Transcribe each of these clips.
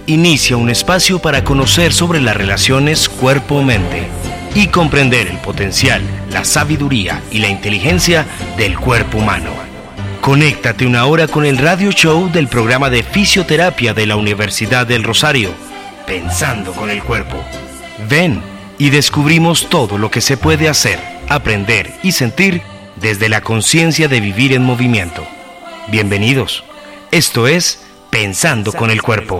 inicia un espacio para conocer sobre las relaciones cuerpo-mente y comprender el potencial, la sabiduría y la inteligencia del cuerpo humano. Conéctate una hora con el radio show del programa de fisioterapia de la Universidad del Rosario, Pensando con el Cuerpo. Ven y descubrimos todo lo que se puede hacer, aprender y sentir desde la conciencia de vivir en movimiento. Bienvenidos. Esto es Pensando con el Cuerpo.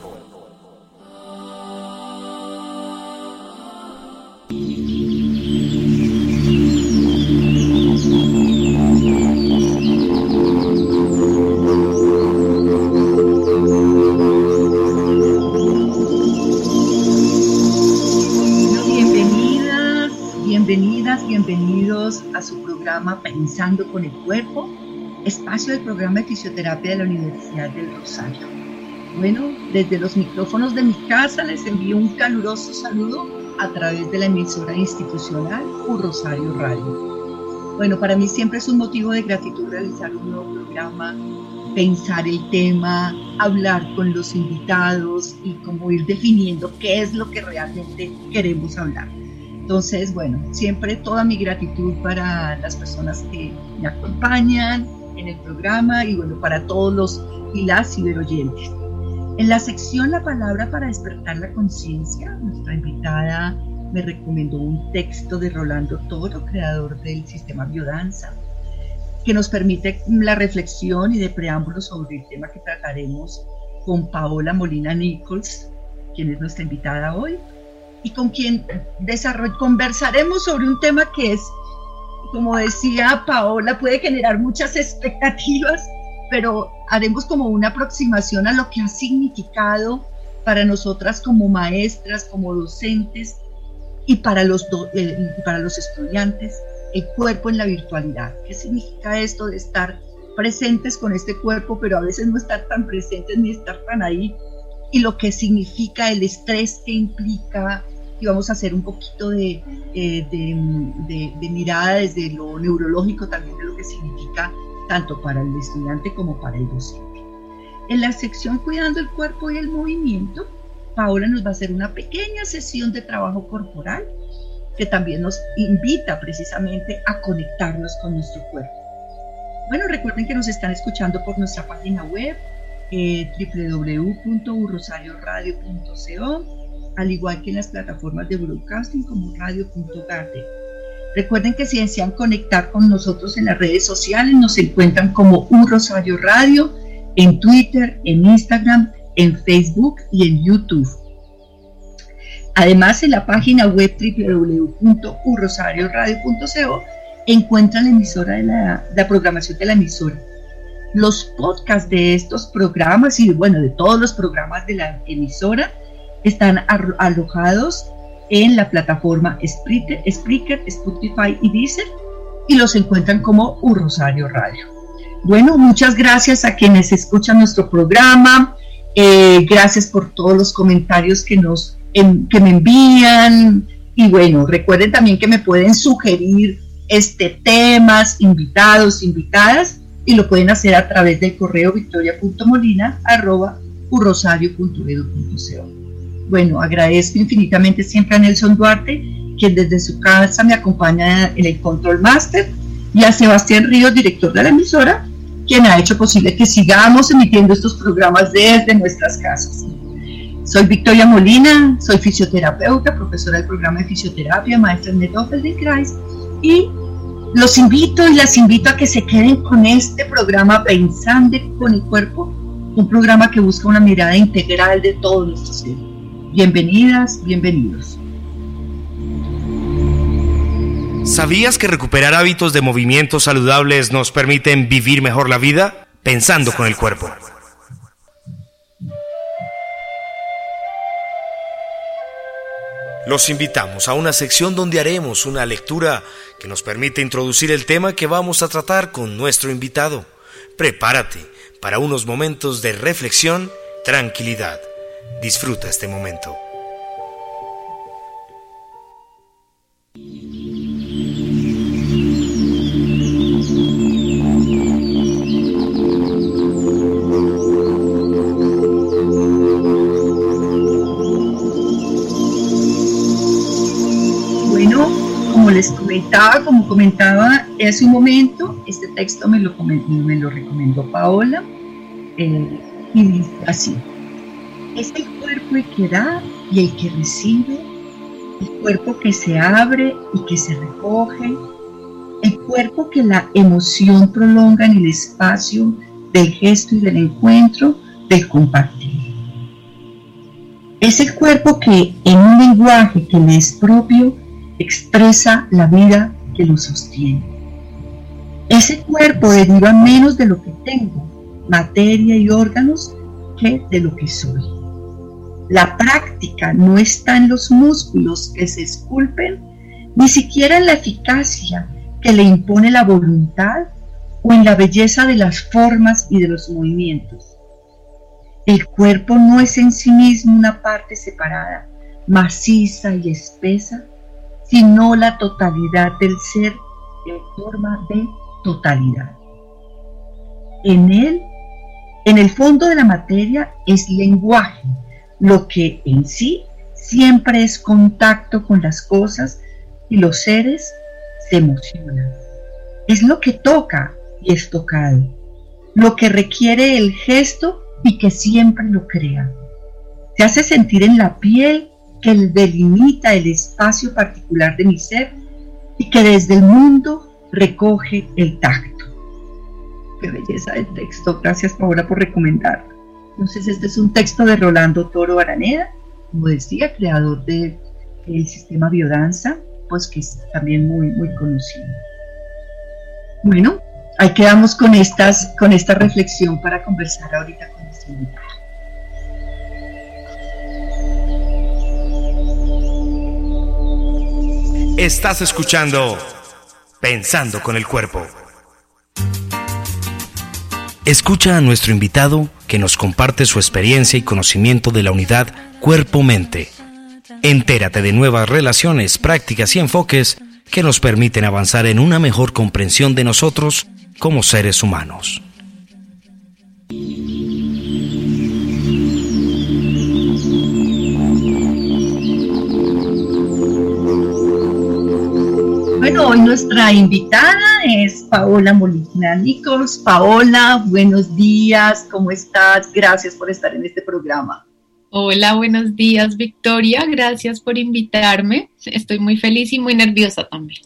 Bienvenidos a su programa Pensando con el Cuerpo, espacio del programa de fisioterapia de la Universidad del Rosario. Bueno, desde los micrófonos de mi casa les envío un caluroso saludo a través de la emisora institucional Rosario Radio. Bueno, para mí siempre es un motivo de gratitud realizar un nuevo programa, pensar el tema, hablar con los invitados y como ir definiendo qué es lo que realmente queremos hablar. Entonces, bueno, siempre toda mi gratitud para las personas que me acompañan en el programa y bueno, para todos los y las ciberoyentes. En la sección La Palabra para Despertar la Conciencia, nuestra invitada me recomendó un texto de Rolando Toro, creador del sistema Biodanza, que nos permite la reflexión y de preámbulo sobre el tema que trataremos con Paola Molina Nichols, quien es nuestra invitada hoy, y con quien conversaremos sobre un tema que es, como decía Paola, puede generar muchas expectativas, pero haremos como una aproximación a lo que ha significado para nosotras como maestras, como docentes y para los estudiantes, el cuerpo en la virtualidad. ¿Qué significa esto de estar presentes con este cuerpo, pero a veces no estar tan presentes ni estar tan ahí? Y lo que significa el estrés que implica, y vamos a hacer un poquito de mirada desde lo neurológico también de lo que significa tanto para el estudiante como para el docente. En la sección Cuidando el Cuerpo y el Movimiento, Paola nos va a hacer una pequeña sesión de trabajo corporal que también nos invita precisamente a conectarnos con nuestro cuerpo. Bueno, recuerden que nos están escuchando por nuestra página web www.urrosarioradio.co, al igual que en las plataformas de broadcasting como radio.garden. Recuerden que si desean conectar con nosotros en las redes sociales, nos encuentran como Rosario Radio, en Twitter, en Instagram, en Facebook y en YouTube. Además, en la página web www.urrosarioradio.co encuentran la emisora de la programación de la emisora. Los podcasts de estos programas y bueno, de todos los programas de la emisora están alojados en la plataforma Spreaker, Spotify y Deezer y los encuentran como Rosario Radio. Bueno, muchas gracias a quienes escuchan nuestro programa, gracias por todos los comentarios que me envían y bueno, recuerden también que me pueden sugerir temas, invitados, invitadas, y lo pueden hacer a través del correo victoria.molina@urrosario.edu.co. Bueno, agradezco infinitamente siempre a Nelson Duarte, quien desde su casa me acompaña en el Control Master, y a Sebastián Ríos, director de la emisora, quien ha hecho posible que sigamos emitiendo estos programas desde nuestras casas. Soy Victoria Molina, soy fisioterapeuta, profesora del programa de fisioterapia, maestra en Methode Feldenkrais, y los invito y las invito a que se queden con este programa Pensando con el Cuerpo, un programa que busca una mirada integral de todo nuestro ser. Bienvenidas, bienvenidos. ¿Sabías que recuperar hábitos de movimientos saludables nos permiten vivir mejor la vida? Pensando con el Cuerpo. Los invitamos a una sección donde haremos una lectura que nos permite introducir el tema que vamos a tratar con nuestro invitado. Prepárate para unos momentos de reflexión, tranquilidad. Disfruta este momento. como comentaba hace un momento, este texto me lo recomendó Paola, y dice así: es el cuerpo el que da y el que recibe, el cuerpo que se abre y que se recoge, el cuerpo que la emoción prolonga en el espacio del gesto y del encuentro, del compartir. Es el cuerpo que, en un lenguaje que le es propio, expresa la vida que lo sostiene. Ese cuerpo deriva menos de lo que tengo, materia y órganos, que de lo que soy. La práctica no está en los músculos que se esculpen, ni siquiera en la eficacia que le impone la voluntad o en la belleza de las formas y de los movimientos. El cuerpo no es en sí mismo una parte separada, maciza y espesa, sino la totalidad del ser en forma de totalidad. En él, en el fondo de la materia, es lenguaje, lo que en sí siempre es contacto con las cosas y los seres se emocionan. Es lo que toca y es tocado, lo que requiere el gesto y que siempre lo crea. Se hace sentir en la piel que delimita el espacio particular de mi ser y que desde el mundo recoge el tacto. Qué belleza del texto. Gracias, Paola, por recomendarlo. Entonces, este es un texto de Rolando Toro Araneda, como decía, creador del sistema biodanza, pues que es también muy conocido. Bueno, ahí quedamos con esta reflexión para conversar ahorita con nuestro invitado. Estás escuchando Pensando con el Cuerpo. Escucha a nuestro invitado que nos comparte su experiencia y conocimiento de la unidad cuerpo-mente. Entérate de nuevas relaciones, prácticas y enfoques que nos permiten avanzar en una mejor comprensión de nosotros como seres humanos. Bueno, hoy nuestra invitada es Paola Molina Nichols. Paola, buenos días, ¿cómo estás? Gracias por estar en este programa. Hola, buenos días, Victoria. Gracias por invitarme. Estoy muy feliz y muy nerviosa también.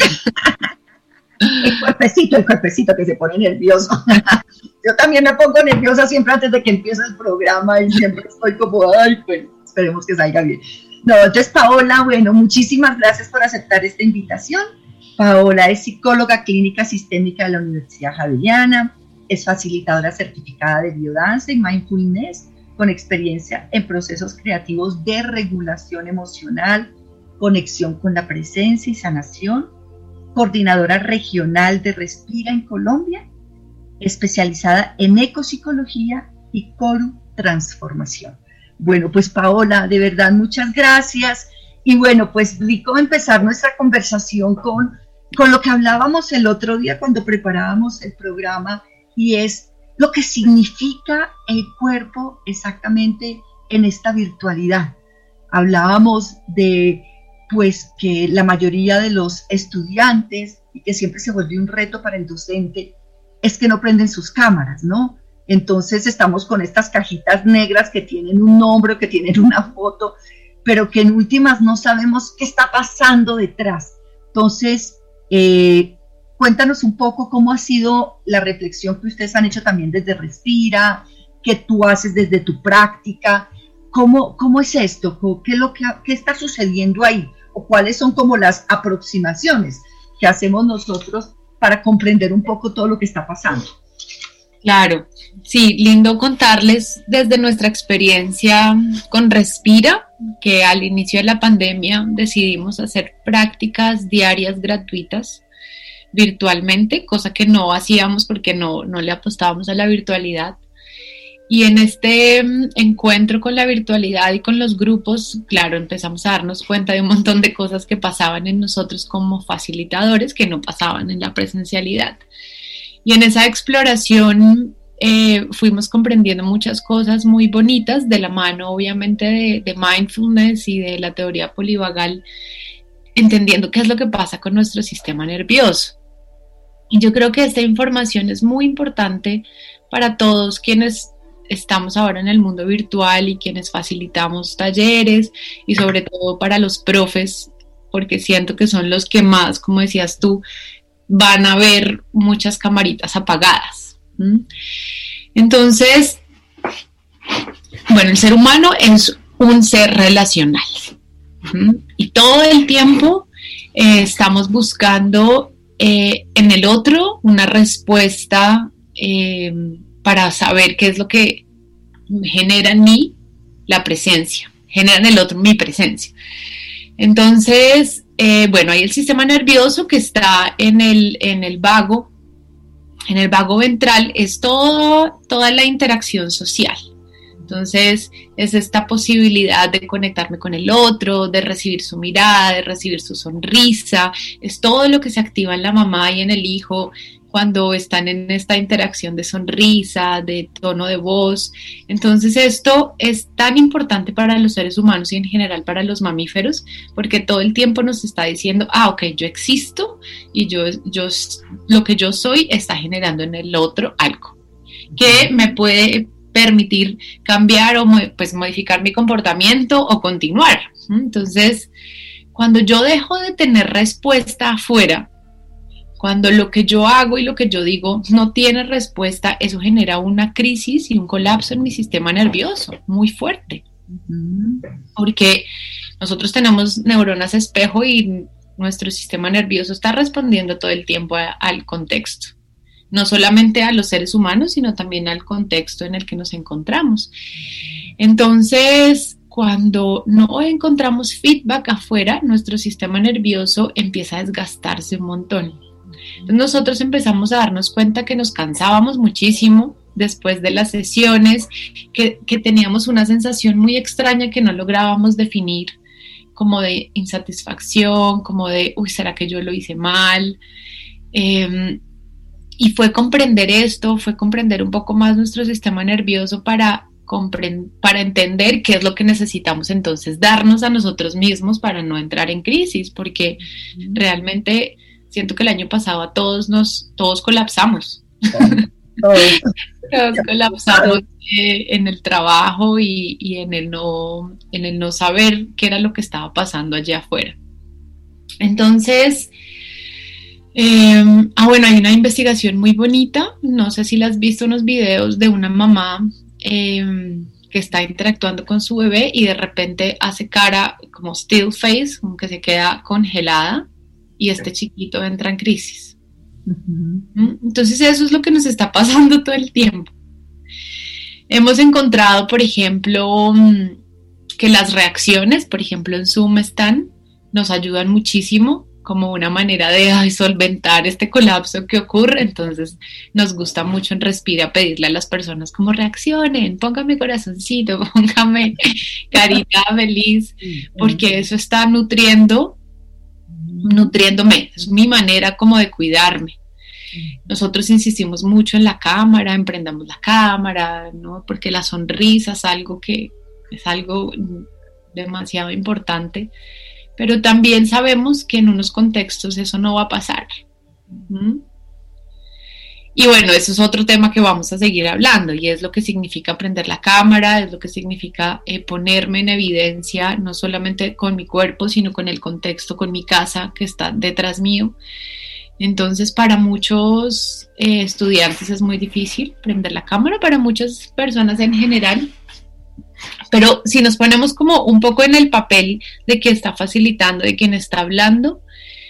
El cuerpecito que se pone nervioso. Yo también me pongo nerviosa siempre antes de que empiece el programa y siempre estoy como, bueno, esperemos que salga bien. No, entonces Paola, bueno, muchísimas gracias por aceptar esta invitación. Paola es psicóloga clínica sistémica de la Universidad Javeriana, es facilitadora certificada de biodanza y mindfulness, con experiencia en procesos creativos de regulación emocional, conexión con la presencia y sanación, coordinadora regional de Respira en Colombia, especializada en ecopsicología y Coru Transformación. Bueno, pues Paola, de verdad, muchas gracias. Y bueno, pues rico empezar nuestra conversación con lo que hablábamos el otro día cuando preparábamos el programa, y es lo que significa el cuerpo exactamente en esta virtualidad. Hablábamos de, pues, que la mayoría de los estudiantes, y que siempre se vuelve un reto para el docente, es que no prenden sus cámaras, ¿no? Entonces estamos con estas cajitas negras que tienen un nombre, que tienen una foto, pero que en últimas no sabemos qué está pasando detrás. Entonces, cuéntanos un poco cómo ha sido la reflexión que ustedes han hecho también desde Respira, que tú haces desde tu práctica. ¿Cómo es esto? ¿Qué está sucediendo ahí? ¿O cuáles son como las aproximaciones que hacemos nosotros para comprender un poco todo lo que está pasando? Claro, sí, lindo contarles desde nuestra experiencia con Respira, que al inicio de la pandemia decidimos hacer prácticas diarias gratuitas virtualmente, cosa que no hacíamos porque no le apostábamos a la virtualidad. Y en este encuentro con la virtualidad y con los grupos, claro, empezamos a darnos cuenta de un montón de cosas que pasaban en nosotros como facilitadores que no pasaban en la presencialidad. Y en esa exploración fuimos comprendiendo muchas cosas muy bonitas de la mano, obviamente, de mindfulness y de la teoría polivagal, entendiendo qué es lo que pasa con nuestro sistema nervioso. Y yo creo que esta información es muy importante para todos quienes estamos ahora en el mundo virtual y quienes facilitamos talleres, y sobre todo para los profes, porque siento que son los que más, como decías tú, van a ver muchas camaritas apagadas. Entonces, bueno, el ser humano es un ser relacional, y todo el tiempo estamos buscando en el otro una respuesta para saber qué es lo que genera en mí la presencia, genera en el otro mi presencia. Entonces, bueno, hay el sistema nervioso que está en el vago ventral, es toda la interacción social. Entonces, es esta posibilidad de conectarme con el otro, de recibir su mirada, de recibir su sonrisa, es todo lo que se activa en la mamá y en el hijo cuando están en esta interacción de sonrisa, de tono de voz. Entonces esto es tan importante para los seres humanos y en general para los mamíferos, porque todo el tiempo nos está diciendo, ok, yo existo y yo lo que yo soy está generando en el otro algo que me puede permitir cambiar o pues modificar mi comportamiento o continuar. Entonces, cuando yo dejo de tener respuesta afuera, cuando lo que yo hago y lo que yo digo no tiene respuesta, eso genera una crisis y un colapso en mi sistema nervioso muy fuerte. Porque nosotros tenemos neuronas espejo y nuestro sistema nervioso está respondiendo todo el tiempo al contexto. No solamente a los seres humanos, sino también al contexto en el que nos encontramos. Entonces, cuando no encontramos feedback afuera, nuestro sistema nervioso empieza a desgastarse un montón. Entonces nosotros empezamos a darnos cuenta que nos cansábamos muchísimo después de las sesiones, que teníamos una sensación muy extraña que no lográbamos definir, como de insatisfacción, como de, ¿será que yo lo hice mal? Y fue comprender esto, fue comprender un poco más nuestro sistema nervioso para entender qué es lo que necesitamos entonces darnos a nosotros mismos para no entrar en crisis, porque realmente siento que el año pasado todos colapsamos. Todos colapsamos en el trabajo y en el no saber qué era lo que estaba pasando allá afuera. Entonces, bueno, hay una investigación muy bonita, no sé si la has visto, unos videos de una mamá que está interactuando con su bebé y de repente hace cara como still face, como que se queda congelada y este chiquito entra en crisis. Entonces eso es lo que nos está pasando todo el tiempo. Hemos encontrado, por ejemplo, que las reacciones, por ejemplo en Zoom nos ayudan muchísimo como una manera de solventar este colapso que ocurre. Entonces nos gusta mucho en Respira pedirle a las personas como reaccionen, póngame corazoncito, póngame carita feliz, porque eso está nutriéndome, es mi manera como de cuidarme. Nosotros insistimos mucho en la cámara, emprendamos la cámara, ¿no? Porque la sonrisa es algo demasiado importante, pero también sabemos que en unos contextos eso no va a pasar. Y bueno, eso es otro tema que vamos a seguir hablando, y es lo que significa prender la cámara, es lo que significa ponerme en evidencia, no solamente con mi cuerpo, sino con el contexto, con mi casa que está detrás mío. Entonces, para muchos estudiantes es muy difícil prender la cámara, para muchas personas en general. Pero si nos ponemos como un poco en el papel de quien está facilitando, de quien está hablando,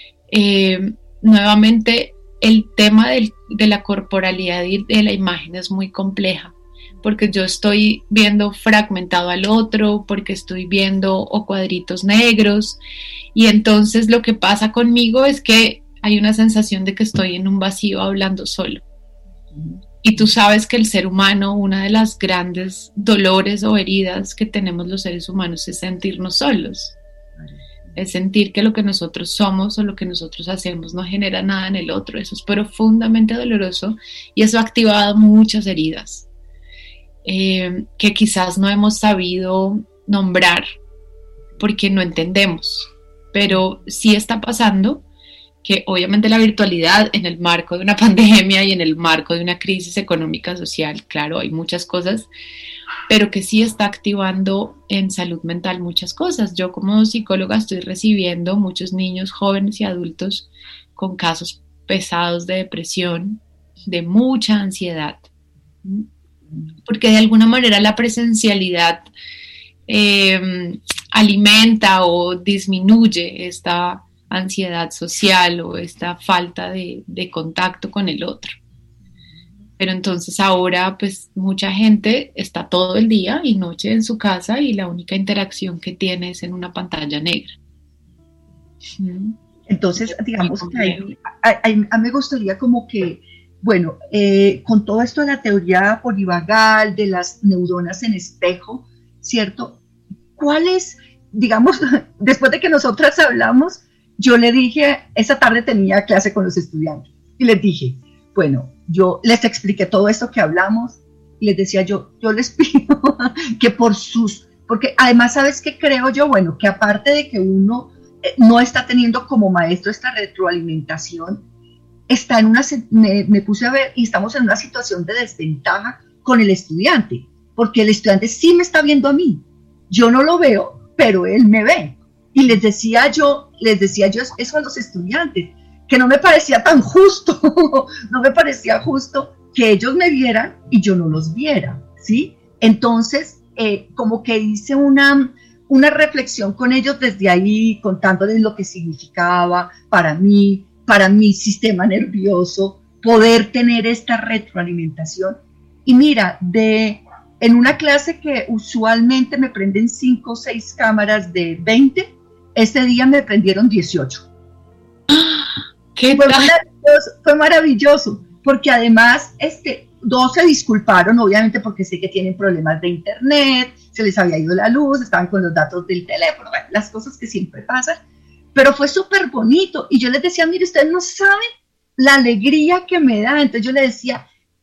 nuevamente el tema de la corporalidad y de la imagen es muy compleja, porque yo estoy viendo fragmentado al otro, porque estoy viendo o cuadritos negros, y entonces lo que pasa conmigo es que hay una sensación de que estoy en un vacío hablando solo. Y tú sabes que el ser humano, una de las grandes dolores o heridas que tenemos los seres humanos es sentirnos solos. Es sentir que lo que nosotros somos o lo que nosotros hacemos no genera nada en el otro. Eso es profundamente doloroso y eso ha activado muchas heridas que quizás no hemos sabido nombrar porque no entendemos. pero sí está pasando que obviamente la virtualidad en el marco de una pandemia y en el marco de una crisis económica social, claro, hay muchas cosas, pero que sí está activando en salud mental muchas cosas. Yo como psicóloga estoy recibiendo muchos niños, jóvenes y adultos con casos pesados de depresión, de mucha ansiedad, porque de alguna manera la presencialidad alimenta o disminuye esta ansiedad social o esta falta de contacto con el otro. Pero entonces ahora pues mucha gente está todo el día y noche en su casa y la única interacción que tiene es en una pantalla negra. Entonces, digamos que a mí me gustaría como que, bueno, con todo esto de la teoría polivagal, de las neuronas en espejo, ¿cierto? ¿Cuál es, digamos, después de que nosotras hablamos, yo le dije, esa tarde tenía clase con los estudiantes y les dije, bueno, yo les expliqué todo esto que hablamos y les decía yo les pido que porque además, ¿sabes qué creo yo? Bueno, que aparte de que uno no está teniendo como maestro esta retroalimentación, está me puse a ver y estamos en una situación de desventaja con el estudiante, porque el estudiante sí me está viendo a mí, yo no lo veo, pero él me ve. Y les decía yo eso a los estudiantes, que no me parecía tan justo, no me parecía justo que ellos me vieran y yo no los viera, ¿sí? Entonces, como que hice una reflexión con ellos desde ahí, contándoles lo que significaba para mí, para mi sistema nervioso, poder tener esta retroalimentación. Y mira, en una clase que usualmente me prenden 5 o 6 cámaras de 20, ese día me prendieron 18. Fue maravilloso, porque además 2 se disculparon, obviamente porque sé que tienen problemas de internet, se les había ido la luz, estaban con los datos del teléfono, las cosas que siempre pasan, pero fue súper bonito. Y yo les decía, mire, ustedes no saben la alegría que me da. Entonces yo le decía,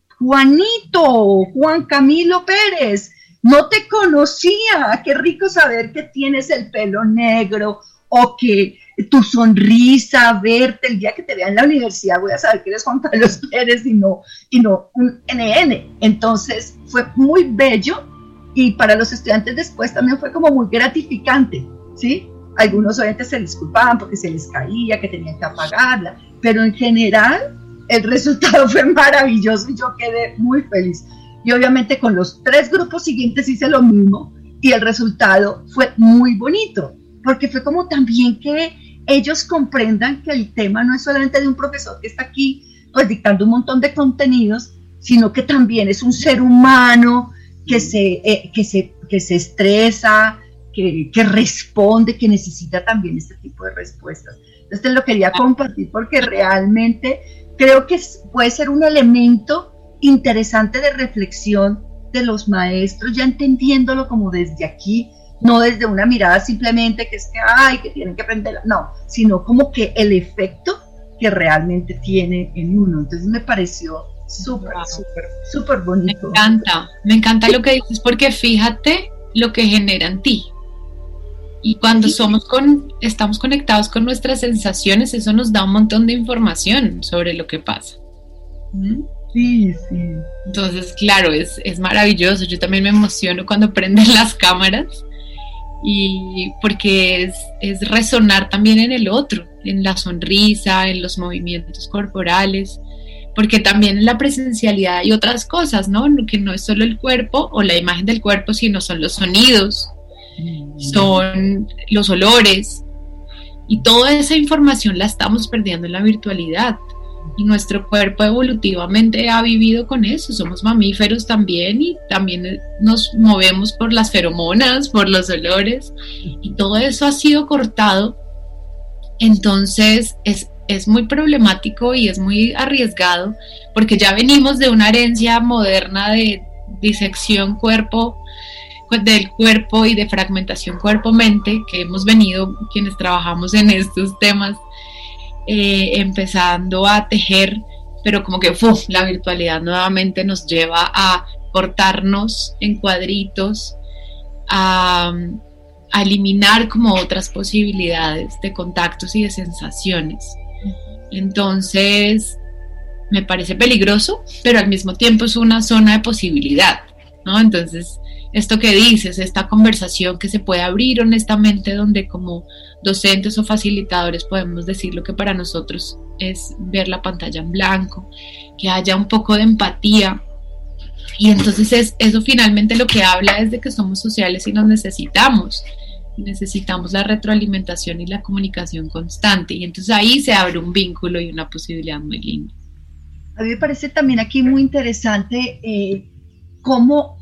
Juan Camilo Pérez, no te conocía, qué rico saber que tienes el pelo negro, o que tu sonrisa, verte, el día que te vea en la universidad voy a saber que eres Juan Carlos Pérez y no un NN. Entonces fue muy bello, y para los estudiantes después también fue como muy gratificante, ¿sí? Algunos obviamente se disculpaban porque se les caía, que tenían que apagarla, pero en general el resultado fue maravilloso y yo quedé muy feliz. Y obviamente con los 3 grupos siguientes hice lo mismo y el resultado fue muy bonito, porque fue como también que ellos comprendan que el tema no es solamente de un profesor que está aquí pues dictando un montón de contenidos, sino que también es un ser humano que se estresa, que responde, que necesita también este tipo de respuestas. Entonces te lo quería compartir porque realmente creo que puede ser un elemento interesante de reflexión de los maestros, ya entendiéndolo como desde aquí, no desde una mirada simplemente que es que tienen que aprender, no, sino como que el efecto que realmente tiene en uno. Entonces me pareció súper bonito. Me encanta lo que dices, porque fíjate lo que genera en ti. Y cuando estamos conectados con nuestras sensaciones, eso nos da un montón de información sobre lo que pasa. Sí. Entonces, claro, es maravilloso. Yo también me emociono cuando prenden las cámaras, y porque es resonar también en el otro, en la sonrisa, en los movimientos corporales, porque también en la presencialidad hay otras cosas, ¿no? Que no es solo el cuerpo o la imagen del cuerpo, sino son los sonidos, son los olores, y toda esa información la estamos perdiendo en la virtualidad. Y nuestro cuerpo evolutivamente ha vivido con eso, somos mamíferos también, y también nos movemos por las feromonas, por los olores, y todo eso ha sido cortado. Entonces es muy problemático y es muy arriesgado, porque ya venimos de una herencia moderna de disección del cuerpo y de fragmentación cuerpo-mente, que hemos venido quienes trabajamos en estos temas empezando a tejer, pero como que la virtualidad nuevamente nos lleva a cortarnos en cuadritos, a a eliminar como otras posibilidades de contactos y de sensaciones. Entonces, me parece peligroso, pero al mismo tiempo es una zona de posibilidad, ¿no? Entonces, esto que dices, esta conversación que se puede abrir honestamente, donde como docentes o facilitadores podemos decir lo que para nosotros es ver la pantalla en blanco, que haya un poco de empatía. Y entonces eso finalmente lo que habla es de que somos sociales y nos necesitamos la retroalimentación y la comunicación constante, y entonces ahí se abre un vínculo y una posibilidad muy linda. A mí me parece también aquí muy interesante cómo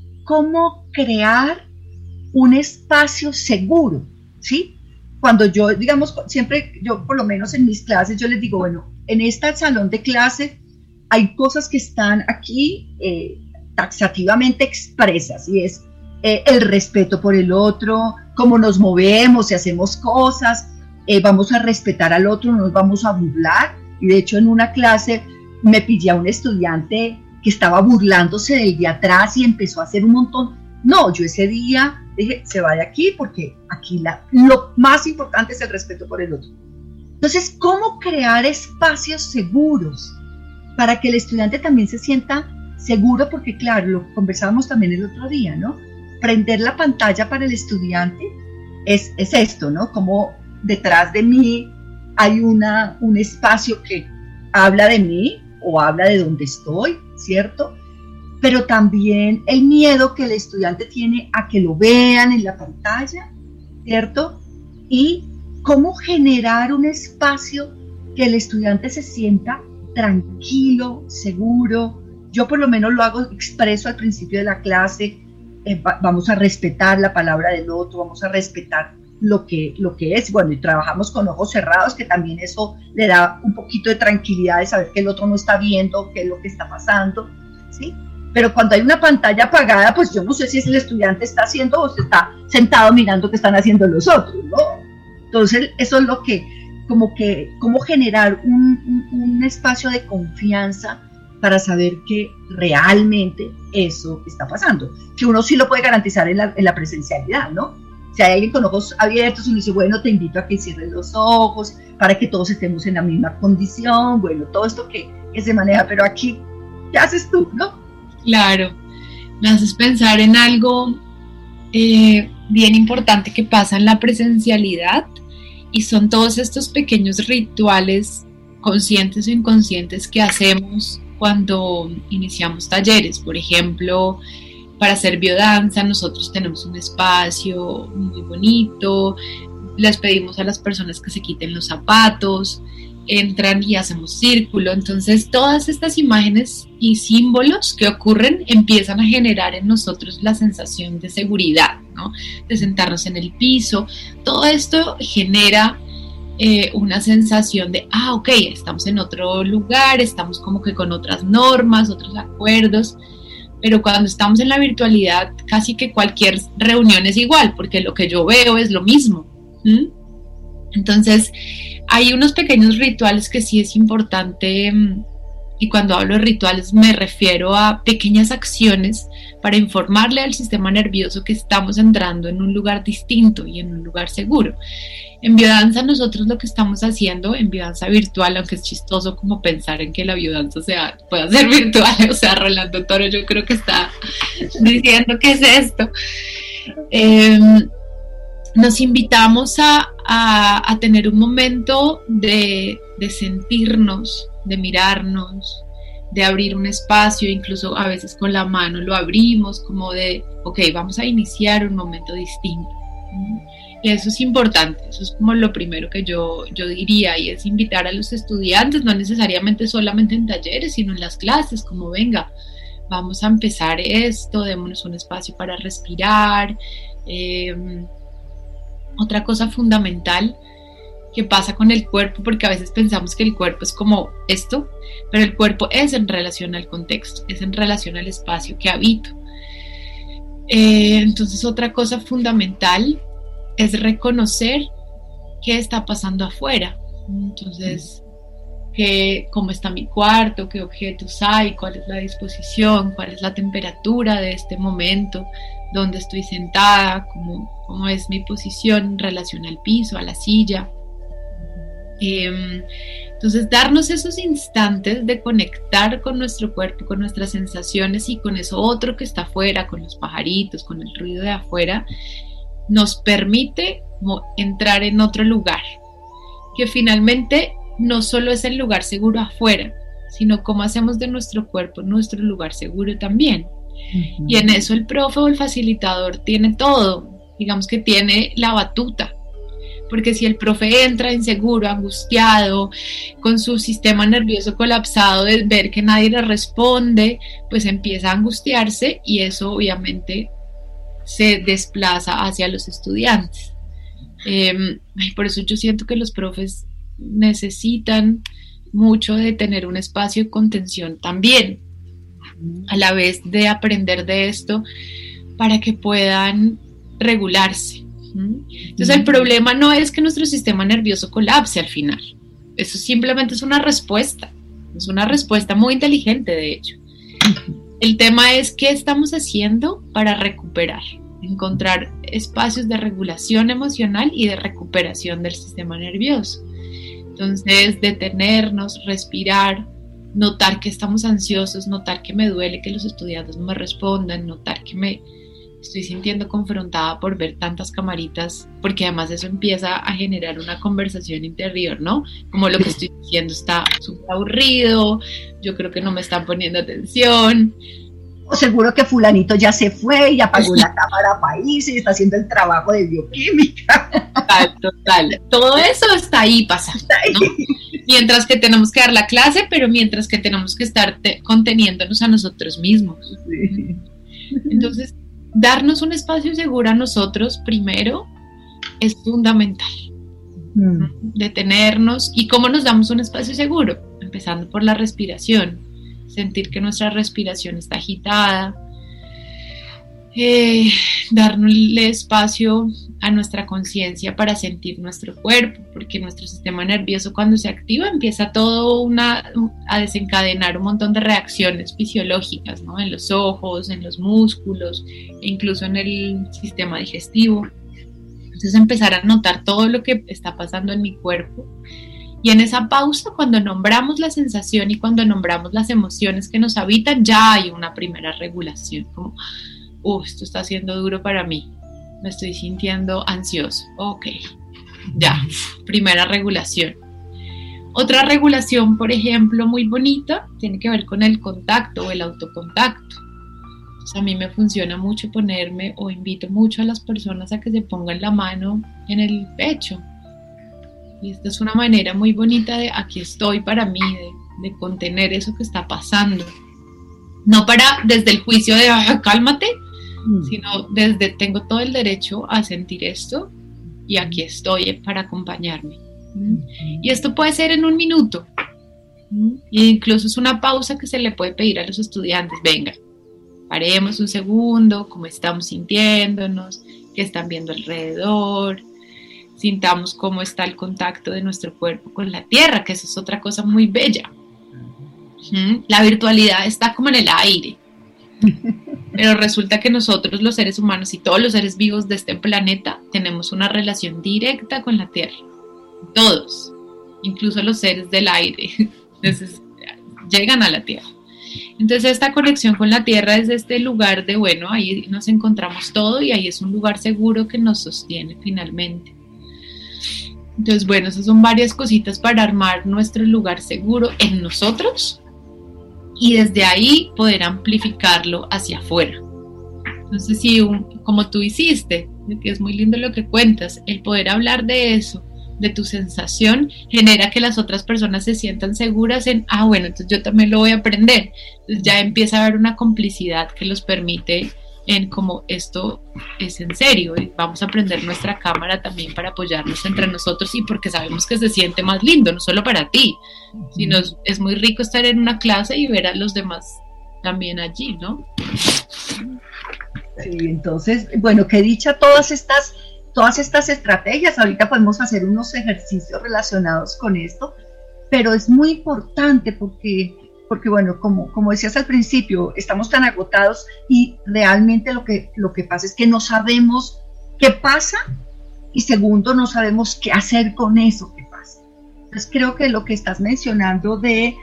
crear un espacio seguro, ¿sí? Cuando yo, digamos, siempre, yo por lo menos en mis clases, yo les digo, bueno, en este salón de clase hay cosas que están aquí taxativamente expresas, y es el respeto por el otro, cómo nos movemos y hacemos cosas, vamos a respetar al otro, no nos vamos a burlar. Y de hecho en una clase me pillé a un estudiante que estaba burlándose del de atrás y empezó a hacer un montón. No, yo ese día dije, se va de aquí, porque aquí lo más importante es el respeto por el otro. Entonces, ¿cómo crear espacios seguros para que el estudiante también se sienta seguro? Porque claro, lo conversábamos también el otro día, ¿no? Prender la pantalla para el estudiante es esto, ¿no? Como detrás de mí hay un espacio que habla de mí o habla de dónde estoy, ¿cierto? Pero también el miedo que el estudiante tiene a que lo vean en la pantalla, ¿cierto? Y cómo generar un espacio que el estudiante se sienta tranquilo, seguro. Yo por lo menos lo hago expreso al principio de la clase. Vamos a respetar la palabra del otro, vamos a respetar lo que es. Bueno, y trabajamos con ojos cerrados, que también eso le da un poquito de tranquilidad de saber que el otro no está viendo qué es lo que está pasando, ¿sí? Pero cuando hay una pantalla apagada, pues yo no sé si el estudiante está haciendo o se está sentado mirando qué están haciendo los otros, ¿no? Entonces, eso es lo que, cómo generar un espacio de confianza para saber que realmente eso está pasando. Que uno sí lo puede garantizar en la presencialidad, ¿no? Si hay alguien con ojos abiertos, uno dice, bueno, te invito a que cierres los ojos para que todos estemos en la misma condición, bueno, todo esto que se maneja, pero aquí, ¿qué haces tú, no? Claro, me haces pensar en algo bien importante que pasa en la presencialidad, y son todos estos pequeños rituales conscientes o inconscientes que hacemos cuando iniciamos talleres. Por ejemplo, para hacer biodanza nosotros tenemos un espacio muy bonito, les pedimos a las personas que se quiten los zapatos, entran y hacemos círculo. Entonces todas estas imágenes y símbolos que ocurren empiezan a generar en nosotros la sensación de seguridad, ¿no? De sentarnos en el piso. Todo esto genera una sensación de, ok, estamos en otro lugar, estamos como que con otras normas, otros acuerdos. Pero cuando estamos en la virtualidad, casi que cualquier reunión es igual, porque lo que yo veo es lo mismo. Entonces, hay unos pequeños rituales que sí es importante, y cuando hablo de rituales me refiero a pequeñas acciones para informarle al sistema nervioso que estamos entrando en un lugar distinto y en un lugar seguro. En biodanza nosotros lo que estamos haciendo, en biodanza virtual, aunque es chistoso como pensar en que la biodanza pueda ser virtual, o sea, Rolando Toro yo creo que está diciendo ¿qué es esto? Nos invitamos a tener un momento de sentirnos, de mirarnos, de abrir un espacio, incluso a veces con la mano lo abrimos, como de, ok, vamos a iniciar un momento distinto. Y eso es importante, eso es como lo primero que yo diría, y es invitar a los estudiantes, no necesariamente solamente en talleres, sino en las clases, como venga, vamos a empezar esto, démonos un espacio para respirar. Otra cosa fundamental que pasa con el cuerpo, porque a veces pensamos que el cuerpo es como esto, pero el cuerpo es en relación al contexto, es en relación al espacio que habito. Entonces otra cosa fundamental es reconocer qué está pasando afuera. Entonces, cómo está mi cuarto, qué objetos hay, cuál es la disposición, cuál es la temperatura de este momento, dónde estoy sentada, cómo es mi posición en relación al piso, a la silla. Entonces, darnos esos instantes de conectar con nuestro cuerpo, con nuestras sensaciones y con eso otro que está afuera, con los pajaritos, con el ruido de afuera, nos permite entrar en otro lugar, que finalmente no solo es el lugar seguro afuera, sino cómo hacemos de nuestro cuerpo nuestro lugar seguro también. Uh-huh. Y en eso el profe o el facilitador tiene todo, digamos que tiene la batuta, porque si el profe entra inseguro, angustiado, con su sistema nervioso colapsado de ver que nadie le responde, pues empieza a angustiarse y eso obviamente se desplaza hacia los estudiantes. Por eso yo siento que los profes necesitan mucho de tener un espacio de contención también, a la vez de aprender de esto para que puedan regularse. Entonces el problema no es que nuestro sistema nervioso colapse al final, eso simplemente es una respuesta muy inteligente de hecho. El tema es qué estamos haciendo para recuperar, encontrar espacios de regulación emocional y de recuperación del sistema nervioso. Entonces, detenernos, respirar, notar que estamos ansiosos, notar que me duele que los estudiantes no me respondan, notar que me estoy sintiendo confrontada por ver tantas camaritas, porque además eso empieza a generar una conversación interior, ¿no? Como lo que estoy diciendo está súper aburrido, yo creo que no me están poniendo atención. O seguro que fulanito ya se fue y apagó la cámara país y está haciendo el trabajo de bioquímica. Total. Todo eso está ahí pasando, ¿no? Mientras que tenemos que dar la clase, pero mientras que tenemos que estar conteniéndonos a nosotros mismos. Sí. Entonces, darnos un espacio seguro a nosotros primero es fundamental. Detenernos. ¿Y cómo nos damos un espacio seguro? Empezando por la respiración. Sentir que nuestra respiración está agitada, darle espacio a nuestra conciencia para sentir nuestro cuerpo, porque nuestro sistema nervioso cuando se activa empieza todo a desencadenar un montón de reacciones fisiológicas, ¿no? En los ojos, en los músculos, e incluso en el sistema digestivo. Entonces empezar a notar todo lo que está pasando en mi cuerpo. Y en esa pausa, cuando nombramos la sensación y cuando nombramos las emociones que nos habitan, ya hay una primera regulación, como, esto está siendo duro para mí, me estoy sintiendo ansioso, ok, ya, primera regulación. Otra regulación, por ejemplo, muy bonita, tiene que ver con el contacto o el autocontacto. Entonces, a mí me funciona mucho ponerme, o invito mucho a las personas a que se pongan la mano en el pecho. Y esta es una manera muy bonita de aquí estoy para mí, de contener eso que está pasando. No para desde el juicio de cálmate, sino desde tengo todo el derecho a sentir esto y aquí estoy para acompañarme. Y esto puede ser en 1 minuto. E incluso es una pausa que se le puede pedir a los estudiantes. Venga, paremos un segundo, cómo estamos sintiéndonos, qué están viendo alrededor. Sintamos cómo está el contacto de nuestro cuerpo con la tierra, que eso es otra cosa muy bella. La virtualidad está como en el aire, pero resulta que nosotros los seres humanos y todos los seres vivos de este planeta tenemos una relación directa con la tierra. Todos, incluso los seres del aire, llegan a la tierra. Entonces esta conexión con la tierra es este lugar de, bueno, ahí nos encontramos todo y ahí es un lugar seguro que nos sostiene finalmente. Entonces, bueno, esas son varias cositas para armar nuestro lugar seguro en nosotros y desde ahí poder amplificarlo hacia afuera. Entonces, si como tú hiciste, que es muy lindo lo que cuentas, el poder hablar de eso, de tu sensación, genera que las otras personas se sientan seguras en, bueno, entonces yo también lo voy a aprender. Entonces ya empieza a haber una complicidad que los permite en como esto es en serio y vamos a aprender nuestra cámara también para apoyarnos entre nosotros y porque sabemos que se siente más lindo, no solo para ti, sino es muy rico estar en una clase y ver a los demás también allí, ¿no? Sí, entonces, bueno, qué dicha todas estas estrategias. Ahorita podemos hacer unos ejercicios relacionados con esto, pero es muy importante porque porque bueno, como decías al principio, estamos tan agotados y realmente lo que pasa es que no sabemos qué pasa y segundo, no sabemos qué hacer con eso que pasa. Entonces creo que lo que estás mencionando de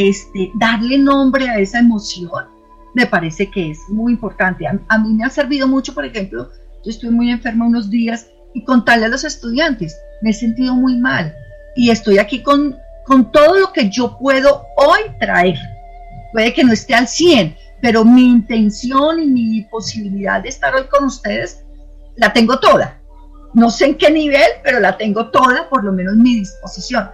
darle nombre a esa emoción, me parece que es muy importante. A mí me ha servido mucho, por ejemplo, yo estoy muy enferma unos días y contarle a los estudiantes, me he sentido muy mal y estoy aquí con todo lo que yo puedo hoy traer. Puede que no esté al 100, pero mi intención y mi posibilidad de estar hoy con ustedes la tengo toda. No sé en qué nivel, pero la tengo toda, por lo menos mi disposición.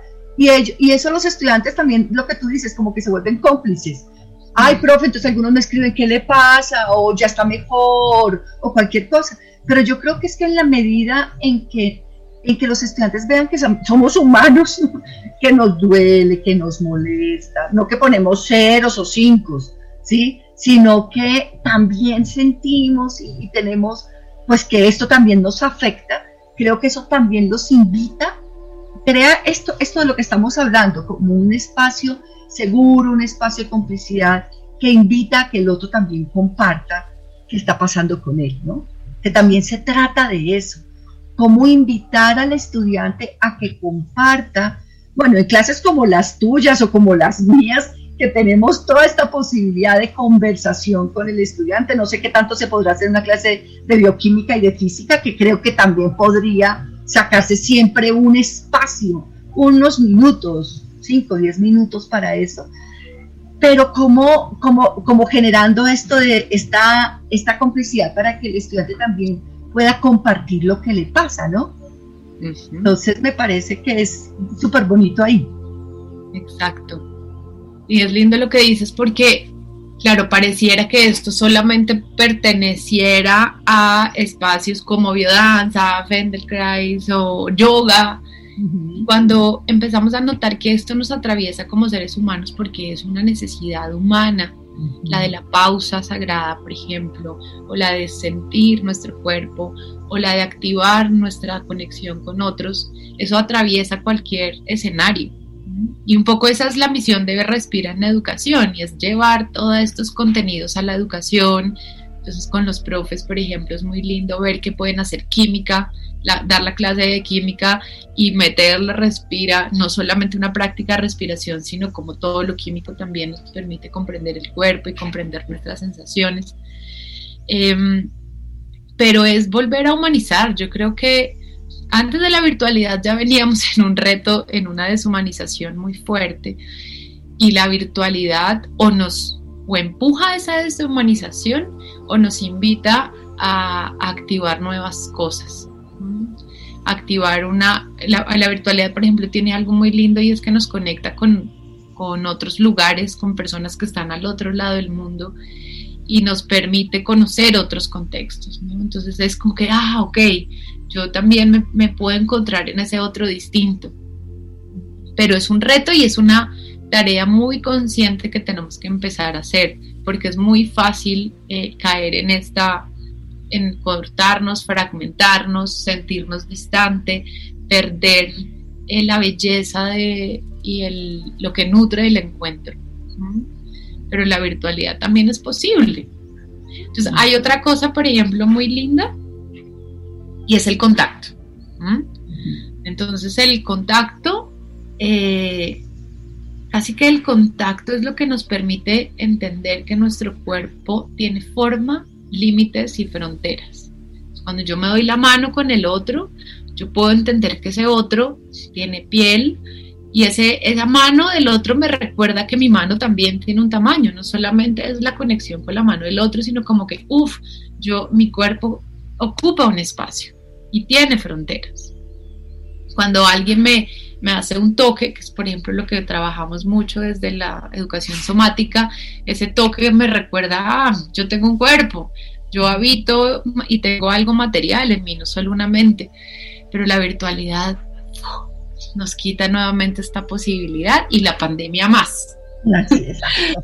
Y eso los estudiantes también, lo que tú dices, como que se vuelven cómplices. Ay, profe, entonces algunos me escriben qué le pasa, o ya está mejor, o cualquier cosa. Pero yo creo que es que en la medida en que los estudiantes vean que somos humanos, que nos duele, que nos molesta, no que ponemos 0 o 5, ¿sí? Sino que también sentimos y tenemos, pues que esto también nos afecta, creo que eso también los invita, crea esto de lo que estamos hablando, como un espacio seguro, un espacio de complicidad que invita a que el otro también comparta qué está pasando con él, ¿no? Que también se trata de eso, cómo invitar al estudiante a que comparta, bueno, en clases como las tuyas o como las mías, que tenemos toda esta posibilidad de conversación con el estudiante, no sé qué tanto se podrá hacer en una clase de bioquímica y de física, que creo que también podría sacarse siempre un espacio, unos minutos, 5 o 10 minutos para eso, pero como generando esto de esta complicidad para que el estudiante también pueda compartir lo que le pasa, ¿no? Uh-huh. Entonces me parece que es súper bonito ahí. Exacto. Y es lindo lo que dices porque, claro, pareciera que esto solamente perteneciera a espacios como biodanza, Feldenkrais o yoga, cuando empezamos a notar que esto nos atraviesa como seres humanos porque es una necesidad humana, la de la pausa sagrada, por ejemplo, o la de sentir nuestro cuerpo, o la de activar nuestra conexión con otros, eso atraviesa cualquier escenario. Y un poco esa es la misión de Respira en la educación, y es llevar todos estos contenidos a la educación. Entonces con los profes, por ejemplo, es muy lindo ver que pueden hacer química, dar la clase de química y meterle Respira, no solamente una práctica de respiración, sino como todo lo químico también nos permite comprender el cuerpo y comprender nuestras sensaciones. Pero es volver a humanizar. Yo creo que antes de la virtualidad ya veníamos en un reto, en una deshumanización muy fuerte, y la virtualidad o empuja esa deshumanización o nos invita a activar nuevas cosas. Activar la virtualidad, por ejemplo, tiene algo muy lindo y es que nos conecta con otros lugares, con personas que están al otro lado del mundo y nos permite conocer otros contextos, ¿no? Entonces es como que, ok, yo también me puedo encontrar en ese otro distinto, pero es un reto y es una tarea muy consciente que tenemos que empezar a hacer, porque es muy fácil caer en cortarnos, fragmentarnos, sentirnos distante, perder la belleza lo que nutre el encuentro. Pero la virtualidad también es posible. Entonces hay otra cosa, por ejemplo, muy linda, y es el contacto. Entonces el contacto, casi que el contacto es lo que nos permite entender que nuestro cuerpo tiene forma, límites y fronteras. Cuando yo me doy la mano con el otro, yo puedo entender que ese otro tiene piel y esa mano del otro me recuerda que mi mano también tiene un tamaño, no solamente es la conexión con la mano del otro, sino como que, mi cuerpo ocupa un espacio y tiene fronteras. Cuando alguien me hace un toque, que es por ejemplo lo que trabajamos mucho desde la educación somática, ese toque me recuerda, yo tengo un cuerpo, yo habito y tengo algo material en mí, no solo una mente, pero la virtualidad nos quita nuevamente esta posibilidad y la pandemia más. Así es.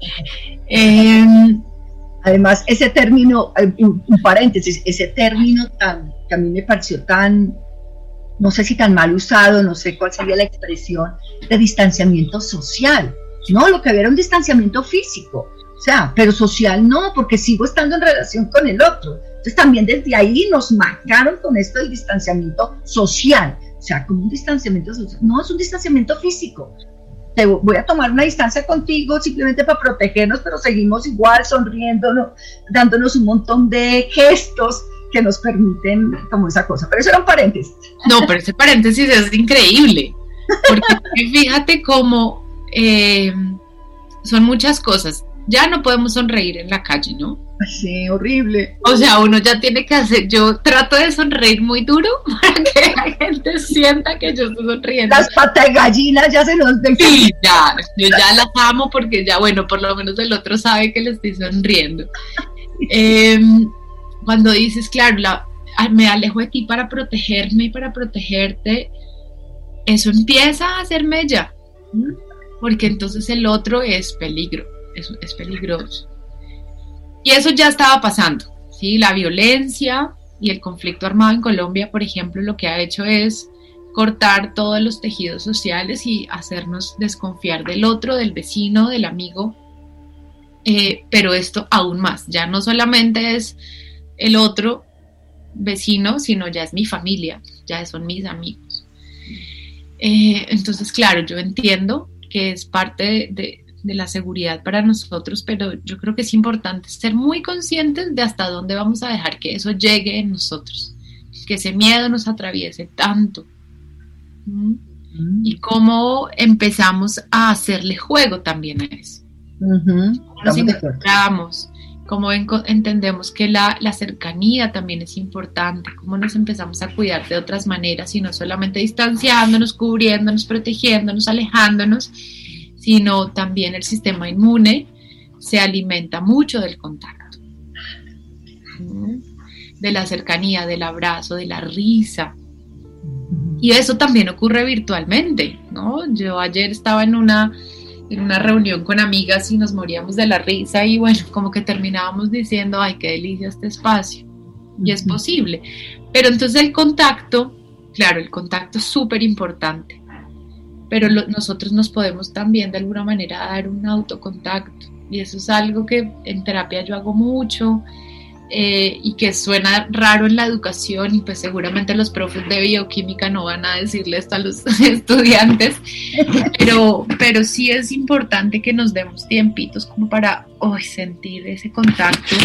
Además, ese término, un paréntesis, ese término que a mí me pareció tan, no sé si tan mal usado, no sé cuál sería la expresión, de distanciamiento social. No, lo que había era un distanciamiento físico, o sea, pero social no, porque sigo estando en relación con el otro. Entonces también desde ahí nos marcaron con esto del distanciamiento social, o sea, como un distanciamiento social. No, es un distanciamiento físico. Te voy a tomar una distancia contigo simplemente para protegernos, pero seguimos igual sonriéndonos, dándonos un montón de gestos que nos permiten como esa cosa. Pero eso era un paréntesis. No, pero ese paréntesis es increíble, porque fíjate cómo son muchas cosas. Ya no podemos sonreír en la calle, ¿no? Sí, horrible. O sea, uno ya tiene que hacer, yo trato de sonreír muy duro para que la gente sienta que yo estoy sonriendo. Las patas de gallina ya se nos ven. Sí, ya, yo ya las amo porque ya, bueno, por lo menos el otro sabe que le estoy sonriendo. Cuando dices, claro, me alejo de ti para protegerme y para protegerte, eso empieza a hacer mella, porque entonces el otro es peligro, es peligroso. Y eso ya estaba pasando, ¿sí? La violencia y el conflicto armado en Colombia, por ejemplo, lo que ha hecho es cortar todos los tejidos sociales y hacernos desconfiar del otro, del vecino, del amigo. Pero esto aún más, ya no solamente es el otro vecino, sino ya es mi familia, ya son mis amigos. Entonces, claro, yo entiendo que es parte de la seguridad para nosotros, pero yo creo que es importante ser muy conscientes de hasta dónde vamos a dejar que eso llegue en nosotros, que ese miedo nos atraviese tanto. Y cómo empezamos a hacerle juego también a eso. Cómo nos encontramos, cómo entendemos que la cercanía también es importante, cómo nos empezamos a cuidar de otras maneras y no solamente distanciándonos, cubriéndonos, protegiéndonos, alejándonos, sino también el sistema inmune se alimenta mucho del contacto, de la cercanía, del abrazo, de la risa. Y eso también ocurre virtualmente, ¿no? Yo ayer estaba en una reunión con amigas y nos moríamos de la risa y bueno, como que terminábamos diciendo, ay, qué delicia este espacio. Y es posible. Pero entonces el contacto, claro, el contacto es súper importante. Pero nosotros nos podemos también de alguna manera dar un autocontacto y eso es algo que en terapia yo hago mucho y que suena raro en la educación y pues seguramente los profes de bioquímica no van a decirle esto a los estudiantes, pero sí es importante que nos demos tiempitos como para sentir ese contacto,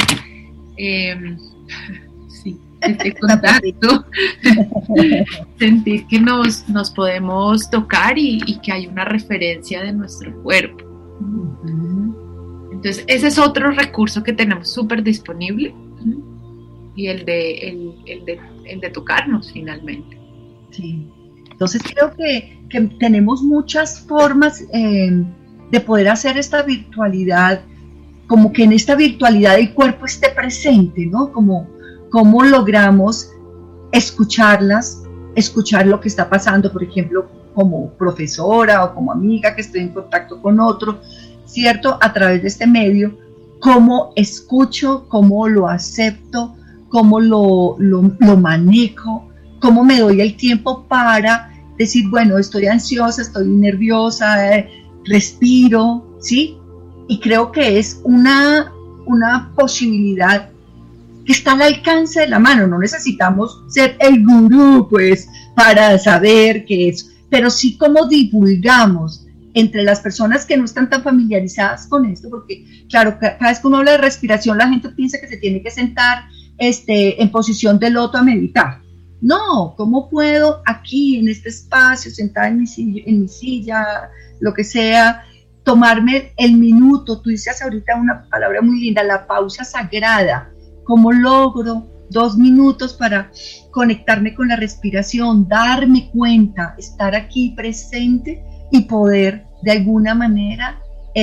este contacto, sentir que nos podemos tocar y que hay una referencia de nuestro cuerpo. Entonces ese es otro recurso que tenemos súper disponible y el de tocarnos finalmente. Sí. Entonces creo que tenemos muchas formas de poder hacer esta virtualidad, como que en esta virtualidad el cuerpo esté presente, ¿no? Cómo logramos escuchar lo que está pasando, por ejemplo, como profesora o como amiga que estoy en contacto con otro, ¿cierto? A través de este medio, cómo escucho, cómo lo acepto, cómo lo manejo, cómo me doy el tiempo para decir, bueno, estoy ansiosa, estoy nerviosa, respiro, ¿sí? Y creo que es una posibilidad que está al alcance de la mano. No necesitamos ser el gurú, pues, para saber qué es, pero sí cómo divulgamos entre las personas que no están tan familiarizadas con esto, porque, claro, cada vez que uno habla de respiración, la gente piensa que se tiene que sentar en posición de loto a meditar. No, ¿cómo puedo aquí, en este espacio, sentada en mi silla, lo que sea, tomarme el minuto? Tú dices ahorita una palabra muy linda, la pausa sagrada. ¿Cómo logro 2 minutos para conectarme con la respiración, darme cuenta, estar aquí presente y poder de alguna manera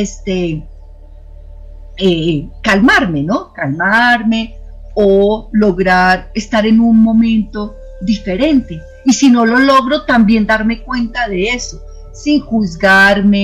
calmarme, ¿no? Calmarme o lograr estar en un momento diferente. Y si no lo logro, también darme cuenta de eso, sin juzgarme,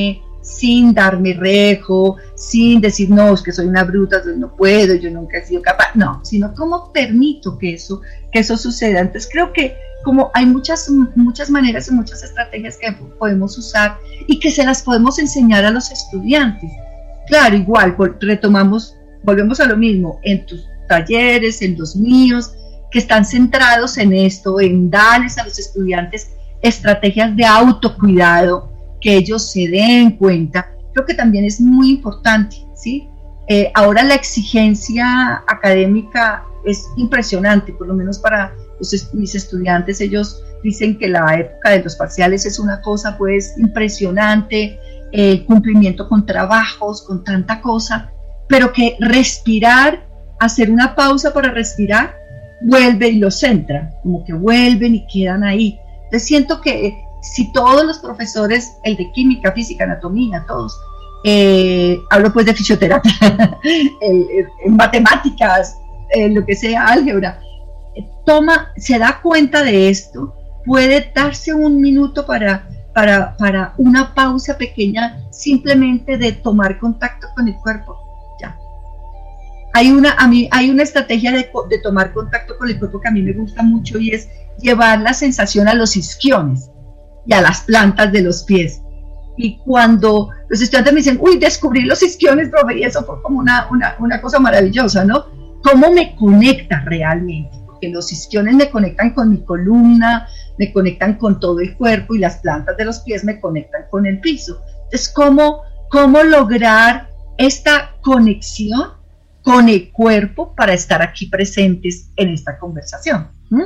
sin darme rejo, sin decir, no, es que soy una bruta, no puedo, yo nunca he sido capaz, no, sino cómo permito que eso suceda. Entonces creo que como hay muchas maneras y muchas estrategias que podemos usar y que se las podemos enseñar a los estudiantes. Claro, igual, volvemos a lo mismo, en tus talleres, en los míos, que están centrados en esto, en darles a los estudiantes estrategias de autocuidado, que ellos se den cuenta. Creo que también es muy importante, ¿sí? Ahora la exigencia académica es impresionante, por lo menos para mis estudiantes. Ellos dicen que la época de los parciales es una cosa pues impresionante, cumplimiento con trabajos, con tanta cosa, pero que respirar, hacer una pausa para respirar, vuelve y los centra, como que vuelven y quedan ahí. Entonces siento que si todos los profesores, el de química, física, anatomía, todos, hablo pues de fisioterapia, en matemáticas, lo que sea, álgebra, se da cuenta de esto, puede darse un minuto para una pausa pequeña, simplemente de tomar contacto con el cuerpo. Ya. Hay una estrategia de tomar contacto con el cuerpo que a mí me gusta mucho, y es llevar la sensación a los isquiones y a las plantas de los pies. Y cuando los estudiantes me dicen, uy, descubrí los isquiones, profe, y eso fue como una cosa maravillosa, ¿no? ¿Cómo me conecta realmente? Porque los isquiones me conectan con mi columna, me conectan con todo el cuerpo, y las plantas de los pies me conectan con el piso. Entonces, ¿cómo lograr esta conexión con el cuerpo para estar aquí presentes en esta conversación?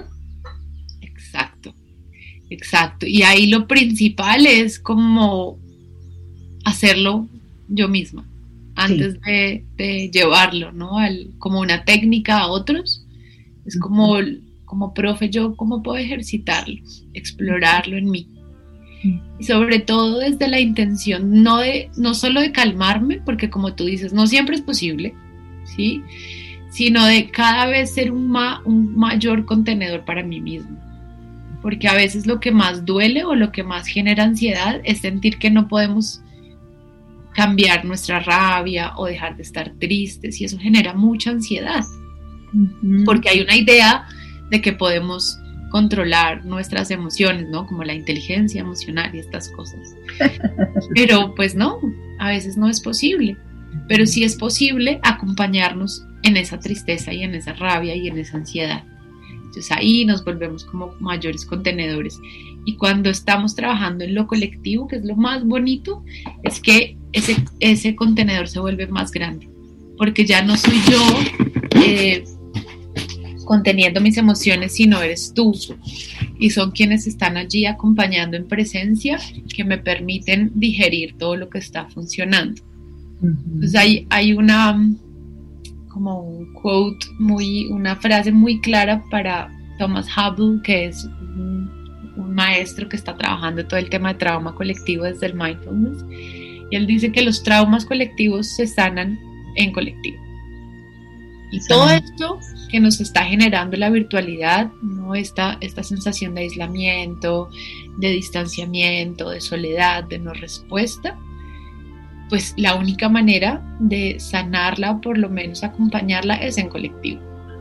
Exacto. Y ahí lo principal es como hacerlo yo misma, antes sí, de llevarlo, ¿no? Como una técnica a otros. Es como profe, yo cómo puedo ejercitarlo, explorarlo en mí. Y sobre todo desde la intención, no solo de calmarme, porque como tú dices, no siempre es posible, ¿sí? Sino de cada vez ser un mayor contenedor para mí mismo. Porque a veces lo que más duele o lo que más genera ansiedad es sentir que no podemos cambiar nuestra rabia o dejar de estar tristes, y eso genera mucha ansiedad. Porque hay una idea de que podemos controlar nuestras emociones, ¿no? Como la inteligencia emocional y estas cosas. Pero pues no, a veces no es posible. Pero sí es posible acompañarnos en esa tristeza y en esa rabia y en esa ansiedad. Entonces ahí nos volvemos como mayores contenedores. Y cuando estamos trabajando en lo colectivo, que es lo más bonito, es que ese contenedor se vuelve más grande. Porque ya no soy yo conteniendo mis emociones, sino eres tú. Y son quienes están allí acompañando en presencia, que me permiten digerir todo lo que está funcionando. Entonces hay como un quote, una frase muy clara para Thomas Hubble, que es un maestro que está trabajando todo el tema de trauma colectivo desde el mindfulness, y él dice que los traumas colectivos se sanan en colectivo. Y todo esto que nos está generando la virtualidad, ¿no? Esta sensación de aislamiento, de distanciamiento, de soledad, de no respuesta, pues la única manera de sanarla, o por lo menos acompañarla, es en colectivo.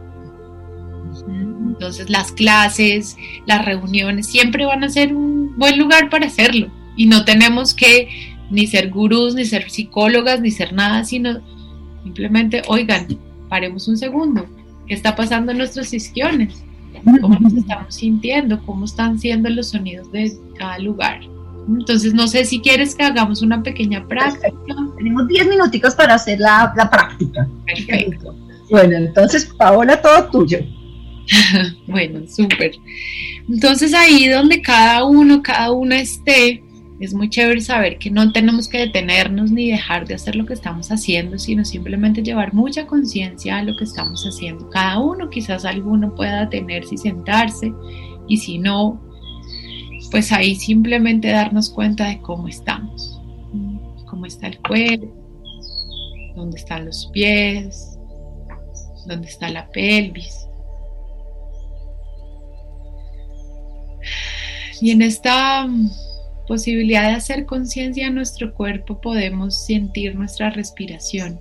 Entonces las clases, las reuniones siempre van a ser un buen lugar para hacerlo, y no tenemos que ni ser gurús, ni ser psicólogas, ni ser nada, sino simplemente, oigan, paremos un segundo, ¿qué está pasando en nuestros isquiones? ¿Cómo nos estamos sintiendo? ¿Cómo están siendo los sonidos de cada lugar? Entonces, no sé si quieres que hagamos una pequeña práctica. Perfecto. Tenemos 10 minuticos para hacer la práctica. Perfecto. Bueno, entonces, Paola, todo tuyo. Bueno, súper. Entonces, ahí donde cada una esté, es muy chévere saber que no tenemos que detenernos ni dejar de hacer lo que estamos haciendo, sino simplemente llevar mucha conciencia a lo que estamos haciendo. Cada uno, quizás alguno pueda detenerse y sentarse, y si no, pues ahí simplemente darnos cuenta de cómo estamos, cómo está el cuerpo, dónde están los pies, dónde está la pelvis. Y en esta posibilidad de hacer conciencia en nuestro cuerpo podemos sentir nuestra respiración,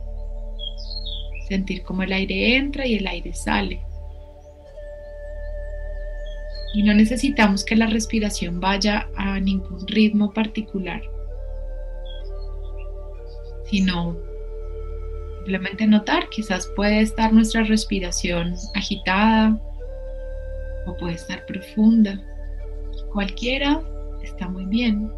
sentir cómo el aire entra y el aire sale. Y no necesitamos que la respiración vaya a ningún ritmo particular, sino simplemente notar, quizás puede estar nuestra respiración agitada o puede estar profunda. Cualquiera está muy bien.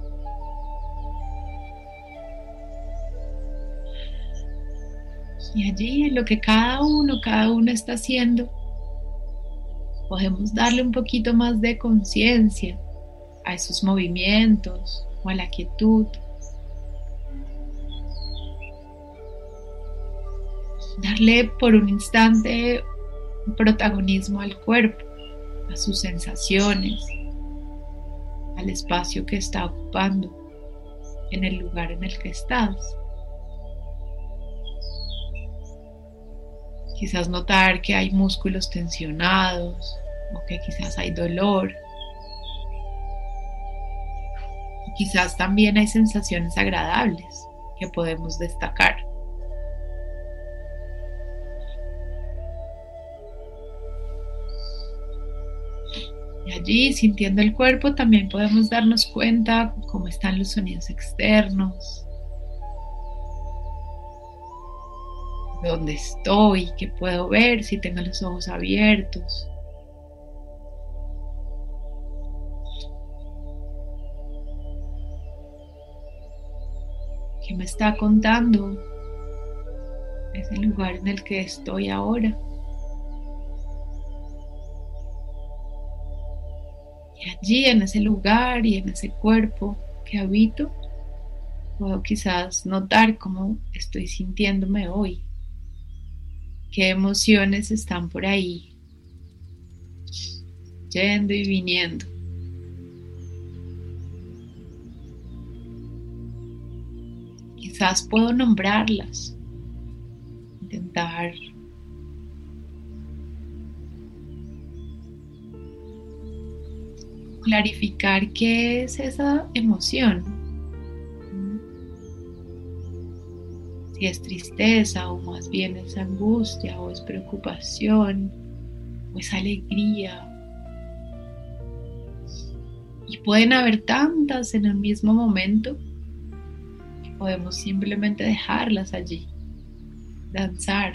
Y allí, en lo que cada uno está haciendo, podemos darle un poquito más de conciencia a esos movimientos o a la quietud. Darle por un instante protagonismo al cuerpo, a sus sensaciones, al espacio que está ocupando en el lugar en el que estás. Quizás notar que hay músculos tensionados o que quizás hay dolor. Y quizás también hay sensaciones agradables que podemos destacar. Y allí, sintiendo el cuerpo, también podemos darnos cuenta cómo están los sonidos externos, dónde estoy, qué puedo ver, si tengo los ojos abiertos. ¿Qué me está contando ese lugar en el que estoy ahora? Y allí, en ese lugar y en ese cuerpo que habito, puedo quizás notar cómo estoy sintiéndome hoy. ¿Qué emociones están por ahí, yendo y viniendo? Quizás puedo nombrarlas, intentar clarificar qué es esa emoción. Si es tristeza o más bien es angustia o es preocupación o es alegría. Y pueden haber tantas en el mismo momento que podemos simplemente dejarlas allí, danzar.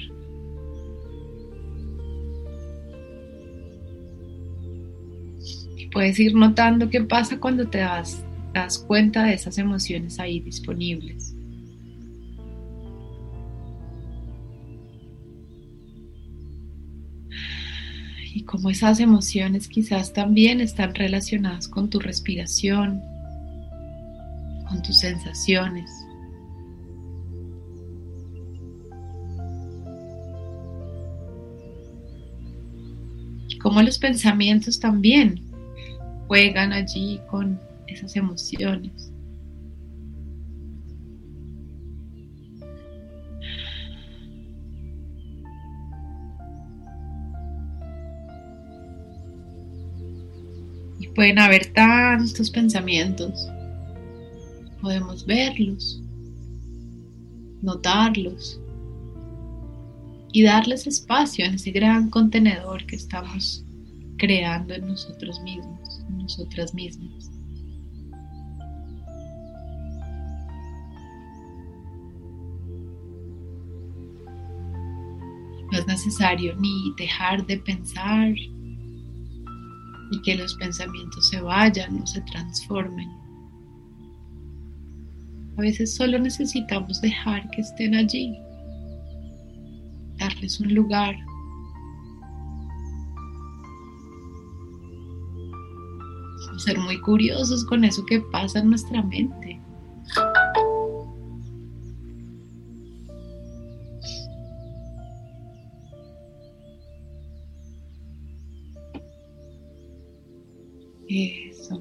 Y puedes ir notando qué pasa cuando te das cuenta de esas emociones ahí disponibles. Y como esas emociones quizás también están relacionadas con tu respiración, con tus sensaciones. Y como los pensamientos también juegan allí con esas emociones. Pueden haber tantos pensamientos, podemos verlos, notarlos y darles espacio en ese gran contenedor que estamos creando en nosotros mismos, en nosotras mismas. No es necesario ni dejar de pensar, y que los pensamientos se vayan o se transformen. A veces solo necesitamos dejar que estén allí, darles un lugar. Ser muy curiosos con eso que pasa en nuestra mente. Eso.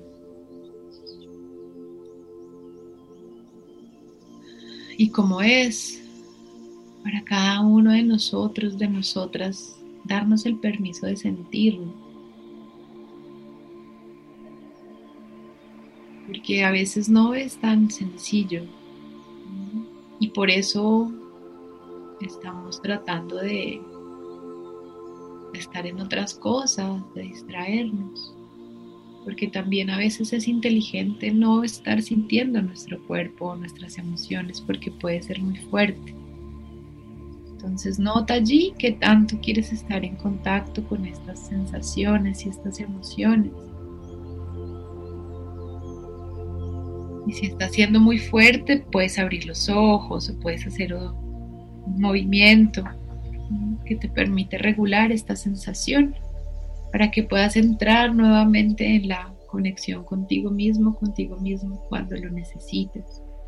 Y como es para cada uno de nosotros, de nosotras, darnos el permiso de sentirlo. porque a veces no es tan sencillo, ¿no? Y por eso estamos tratando de estar en otras cosas, de distraernos, porque también a veces es inteligente no estar sintiendo nuestro cuerpo, nuestras emociones, porque puede ser muy fuerte. Entonces nota allí qué tanto quieres estar en contacto con estas sensaciones y estas emociones. Y si está siendo muy fuerte, puedes abrir los ojos o puedes hacer un movimiento que te permite regular esta sensación para que puedas entrar nuevamente en la conexión contigo mismo cuando lo necesites.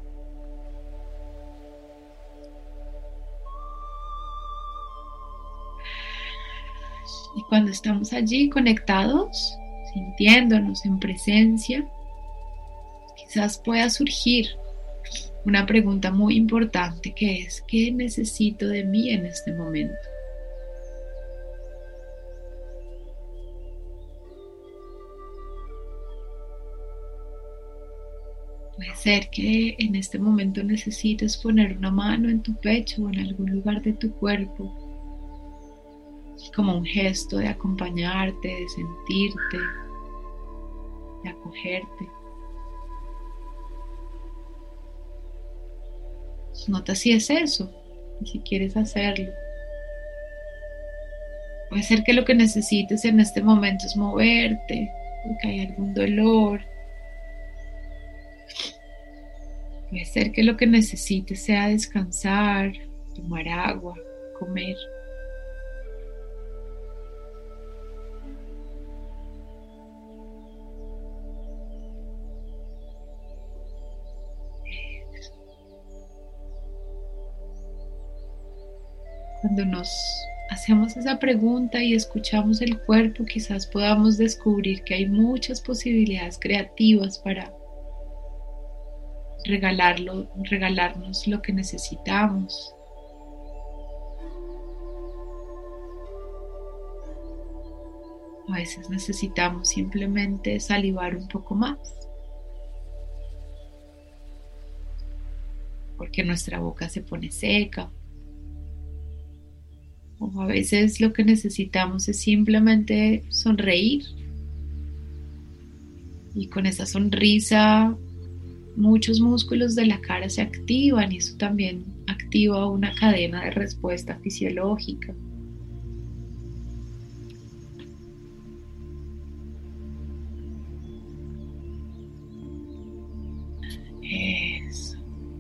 Y cuando estamos allí conectados, sintiéndonos en presencia, quizás pueda surgir una pregunta muy importante que es: ¿qué necesito de mí en este momento? Puede ser que en este momento necesites poner una mano en tu pecho o en algún lugar de tu cuerpo, como un gesto de acompañarte, de sentirte, de acogerte. Nota si es eso y si quieres hacerlo. Puede ser que lo que necesites en este momento es moverte, porque hay algún dolor. Puede ser que lo que necesites sea descansar, tomar agua, comer. Cuando nos hacemos esa pregunta y escuchamos el cuerpo, quizás podamos descubrir que hay muchas posibilidades creativas para regalarnos lo que necesitamos. A veces necesitamos simplemente salivar un poco más, porque nuestra boca se pone seca. O a veces lo que necesitamos es simplemente sonreír. Y con esa sonrisa muchos músculos de la cara se activan y eso también activa una cadena de respuesta fisiológica. Eso.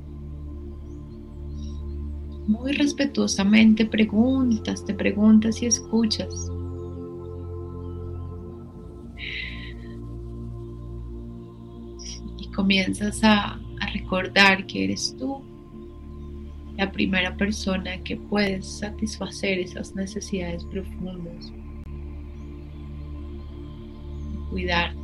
Muy respetuosamente te preguntas y escuchas. Y comienzas a recordar que eres tú la primera persona que puedes satisfacer esas necesidades profundas. Cuidarte.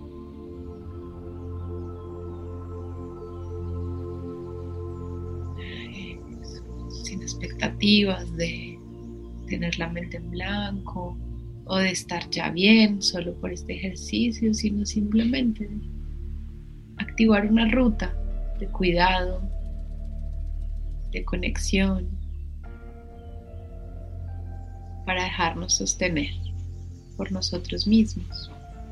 Sin expectativas de tener la mente en blanco o de estar ya bien solo por este ejercicio, sino simplemente activar una ruta de cuidado, de conexión, para dejarnos sostener por nosotros mismos.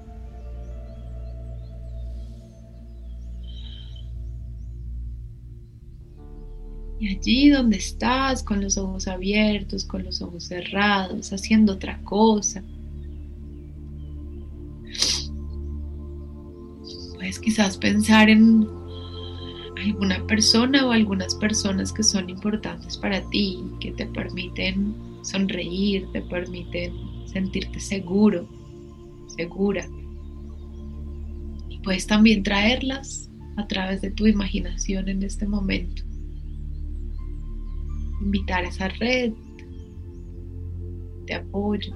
Y allí donde estás, con los ojos abiertos, con los ojos cerrados, haciendo otra cosa, puedes quizás pensar en alguna persona o algunas personas que son importantes para ti, que te permiten sonreír, te permiten sentirte seguro, segura. Y puedes también traerlas a través de tu imaginación en este momento. Invitar a esa red de apoyo.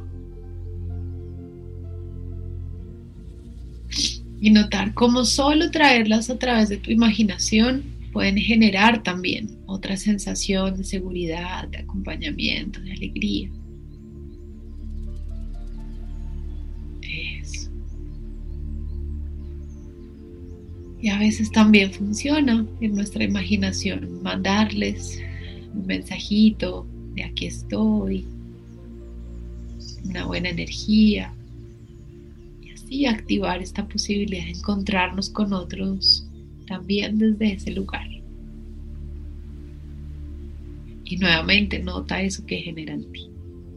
Y notar cómo solo traerlas a través de tu imaginación pueden generar también otra sensación de seguridad, de acompañamiento, de alegría. Eso. Y a veces también funciona en nuestra imaginación mandarles un mensajito de aquí estoy, una buena energía, y así activar esta posibilidad de encontrarnos con otros también desde ese lugar. Y nuevamente nota eso que genera en ti.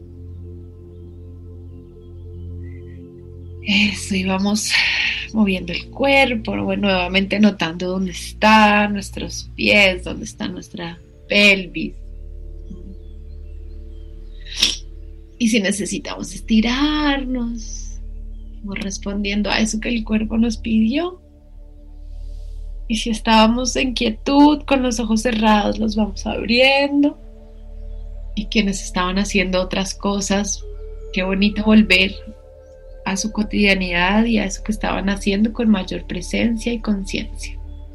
Eso, y vamos moviendo el cuerpo, nuevamente notando dónde están nuestros pies, dónde está nuestra pelvis. Y si necesitamos estirarnos, vamos respondiendo a eso que el cuerpo nos pidió. Y si estábamos en quietud, con los ojos cerrados, los vamos abriendo. Y quienes estaban haciendo otras cosas, qué bonito volver a su cotidianidad y a eso que estaban haciendo con mayor presencia y conciencia.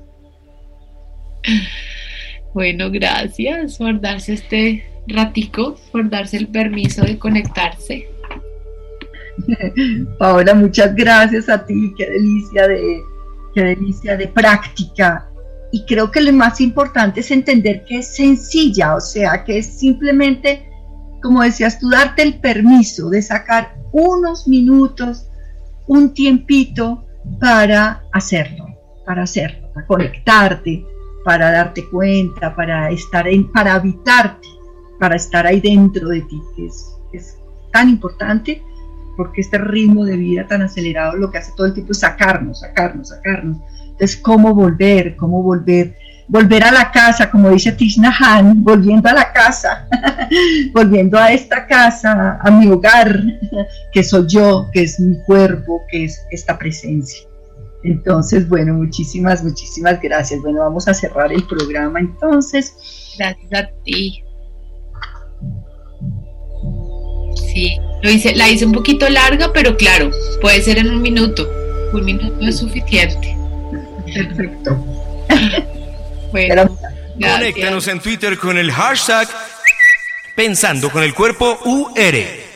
Bueno, gracias por darse este ratico, por darse el permiso de conectarse. Paola, muchas gracias a ti, qué delicia de práctica. Y creo que lo más importante es entender que es sencilla, o sea, que es simplemente, como decías tú, darte el permiso de sacar unos minutos, un tiempito para hacerlo, para conectarte, para darte cuenta, para habitarte, para estar ahí dentro de ti, que es tan importante, porque este ritmo de vida tan acelerado lo que hace todo el tiempo es sacarnos. Entonces, ¿cómo volver a la casa, como dice Thich Nhat Hanh, volviendo a la casa, volviendo a esta casa, a mi hogar, que soy yo, que es mi cuerpo, que es esta presencia? Entonces, bueno, muchísimas gracias. Bueno, vamos a cerrar el programa entonces. Gracias a ti. Sí, la hice un poquito larga, pero claro, puede ser en un minuto. Un minuto es suficiente. Perfecto. Bueno, conéctanos en Twitter con el hashtag Pensando con el Cuerpo UR.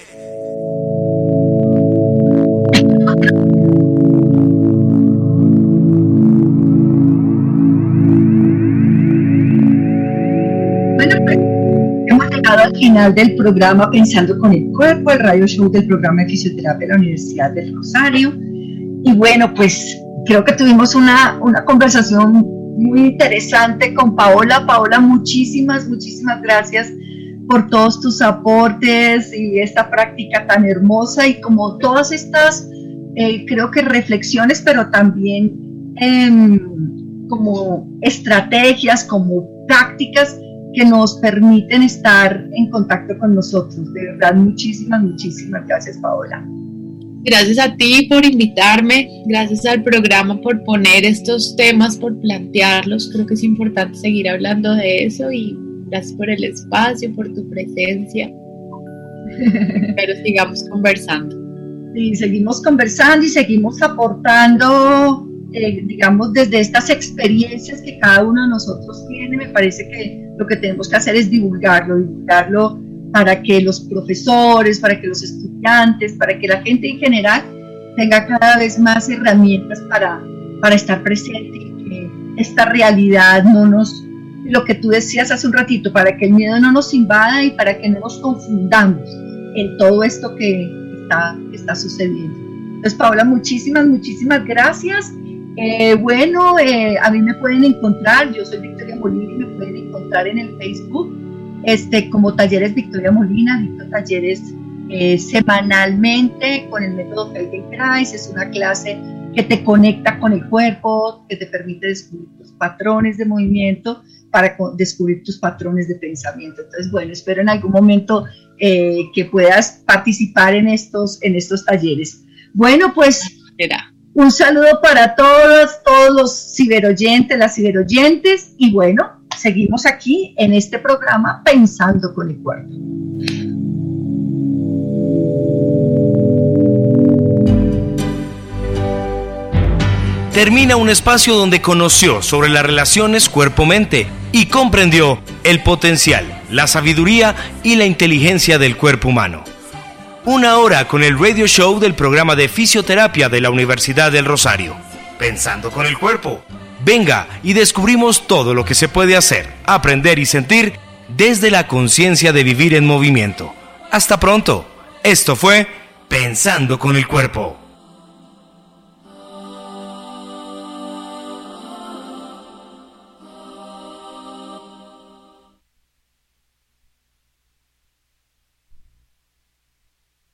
Bueno, pues hemos llegado al final del programa Pensando con el Cuerpo, el radio show del programa de fisioterapia de la Universidad del Rosario. Y bueno, pues creo que tuvimos una conversación muy interesante con Paola. Paola, muchísimas gracias por todos tus aportes y esta práctica tan hermosa, y como todas estas, creo que reflexiones, pero también como estrategias, como prácticas que nos permiten estar en contacto con nosotros. De verdad, muchísimas gracias, Paola. Gracias a ti por invitarme, gracias al programa por poner estos temas, por plantearlos. Creo que es importante seguir hablando de eso, y gracias por el espacio, por tu presencia. Pero sigamos conversando. Sí, seguimos conversando y seguimos aportando, digamos, desde estas experiencias que cada uno de nosotros tiene. Me parece que lo que tenemos que hacer es divulgarlo para que los profesores, para que los estudiantes, para que la gente en general tenga cada vez más herramientas para estar presente, y que esta realidad lo que tú decías hace un ratito, para que el miedo no nos invada y para que no nos confundamos en todo esto que está sucediendo. Entonces, Paola, muchísimas gracias. A mí me pueden encontrar, yo soy Victoria Molina, y me pueden encontrar en el Facebook como Talleres Victoria Molina. Dicto talleres semanalmente con el método Feldenkrais. Es una clase que te conecta con el cuerpo, que te permite descubrir tus patrones de movimiento, para descubrir tus patrones de pensamiento. Entonces, bueno, espero en algún momento que puedas participar en estos talleres. Bueno, pues un saludo para todos los ciberoyentes, las ciberoyentes, y bueno, seguimos aquí en este programa Pensando con el Cuerpo. Termina un espacio donde conoció sobre las relaciones cuerpo-mente y comprendió el potencial, la sabiduría y la inteligencia del cuerpo humano. Una hora con el radio show del programa de fisioterapia de la Universidad del Rosario. Pensando con el Cuerpo. Venga y descubrimos todo lo que se puede hacer, aprender y sentir desde la conciencia de vivir en movimiento. Hasta pronto. Esto fue Pensando con el Cuerpo.